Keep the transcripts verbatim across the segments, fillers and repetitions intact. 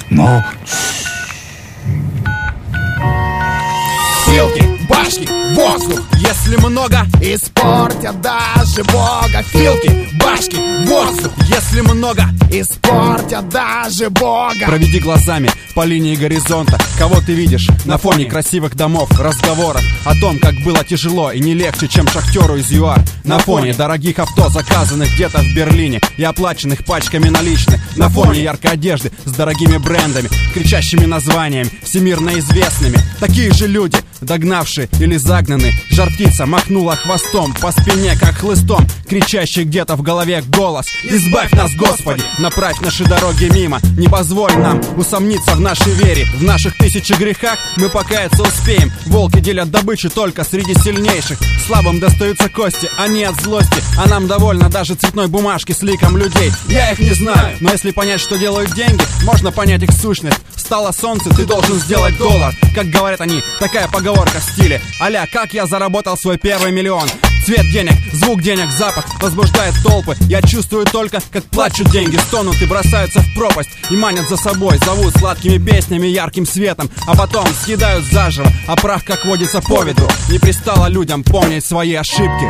Но... Филки, башки, воздух, если много, испортят даже Бога. Филки, башки, воздух, если много, испортят даже Бога. Проведи глазами по линии горизонта. Кого ты видишь на фоне красивых домов, разговоров о том, как было тяжело и не легче, чем шахтеру из ЮАР. На фоне дорогих авто, заказанных где-то в Берлине и оплаченных пачками наличных. На фоне яркой одежды с дорогими брендами, кричащими названиями, всемирно известными. Такие же люди, догнавшие или загнанные. Жар-птица махнула хвостом по спине, как хлыстом, кричащий где-то в голове голос: избавь нас, Господи, направь наши дороги мимо. Не позволь нам усомниться в нашей вере. В наших тысячи грехах мы покаяться успеем. Волки делят добычу только среди сильнейших. Слабым достаются кости, а не от злости. А нам довольно даже цветной бумажки с ликом людей. Я их не знаю, но если понять, что делают деньги, можно понять их сущность. Встало солнце, ты должен сделать доллар. Как говорят они, такая поговорка в стиле а-ля «как я заработал свой первый миллион». Цвет денег, звук денег, запах возбуждает толпы. Я чувствую только, как плачут деньги, стонут и бросаются в пропасть. И манят за собой, зовут сладкими песнями, ярким светом. А потом съедают заживо, а прах, как водится, по ветру. Не пристало людям помнить свои ошибки.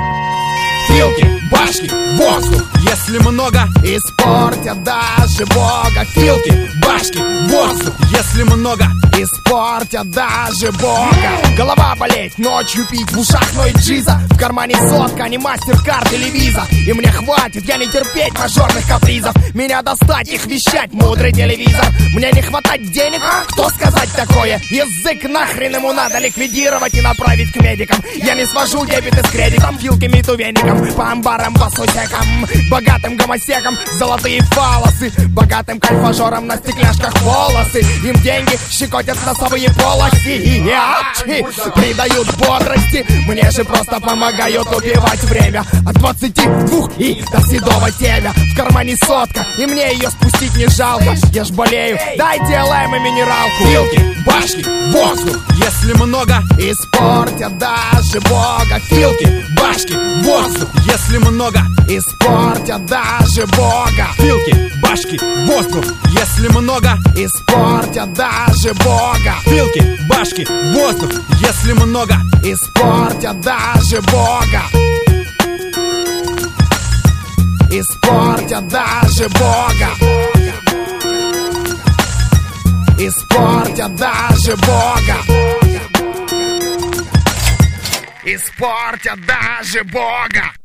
Филки, башки, воздух, если много, испортят даже Бога. Филки, башки, воздух, если много, испортят даже Бога. Голова болеть, ночью пить, в ушах ноет джиза, в кармане сотка, а не мастер-карт или виза. И мне хватит, я не терпеть мажорных капризов. Меня достать, их вещать, мудрый телевизор. Мне не хватать денег, кто сказать такое? Язык нахрен ему надо ликвидировать и направить к медикам. Я не свожу дебеты с кредитом, филками и веником. По амбарам, по сусекам, богатым гомосекам золотые фалосы, богатым кальфажорам на стекляшках волосы. Им деньги щекотят носовые полосы и апчи придают бодрости. Мне же просто помогают убивать время. От двадцати двух и до седого темя. В кармане сотка, и мне ее спустить не жалко. Я ж болею, дайте лайм и минералку. Филки, башки, воздух, если много, испортят даже Бога. Филки, башки, воздух, если много, испортят даже Бога. Филки, башки, воздух, если много, испортят даже Бога. Филки, башки, воздух, если много, испортят даже Бога. Испортят даже Бога. Испортят даже Бога. Испортят даже Бога.